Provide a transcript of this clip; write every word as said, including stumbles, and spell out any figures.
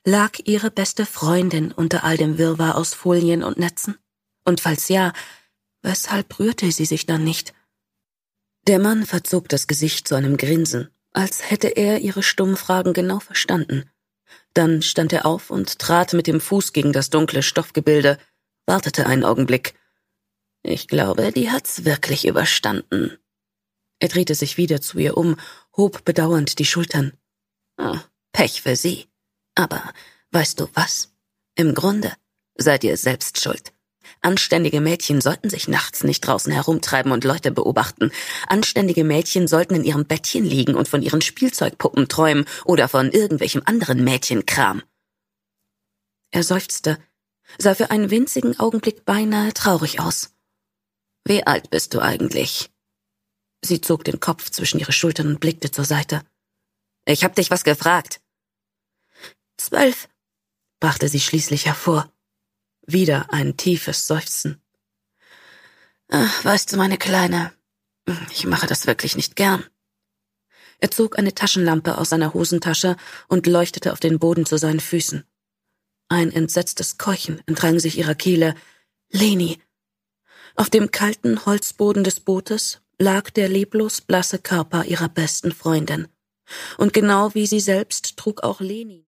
Lag ihre beste Freundin unter all dem Wirrwarr aus Folien und Netzen? Und falls ja, weshalb rührte sie sich dann nicht? Der Mann verzog das Gesicht zu einem Grinsen, als hätte er ihre stummen Fragen genau verstanden. Dann stand er auf und trat mit dem Fuß gegen das dunkle Stoffgebilde, wartete einen Augenblick. »Ich glaube, die hat's wirklich überstanden.« Er drehte sich wieder zu ihr um, hob bedauernd die Schultern. »Oh, Pech für sie. Aber weißt du was? Im Grunde seid ihr selbst schuld. Anständige Mädchen sollten sich nachts nicht draußen herumtreiben und Leute beobachten. Anständige Mädchen sollten in ihrem Bettchen liegen und von ihren Spielzeugpuppen träumen oder von irgendwelchem anderen Mädchenkram.« Er seufzte, sah für einen winzigen Augenblick beinahe traurig aus. »Wie alt bist du eigentlich?« Sie zog den Kopf zwischen ihre Schultern und blickte zur Seite. »Ich hab dich was gefragt.« »Zwölf«, brachte sie schließlich hervor. Wieder ein tiefes Seufzen. »Ach, weißt du, meine Kleine, ich mache das wirklich nicht gern.« Er zog eine Taschenlampe aus seiner Hosentasche und leuchtete auf den Boden zu seinen Füßen. Ein entsetztes Keuchen entrang sich ihrer Kehle. »Leni!« Auf dem kalten Holzboden des Bootes lag der leblos blasse Körper ihrer besten Freundin. Und genau wie sie selbst trug auch Leni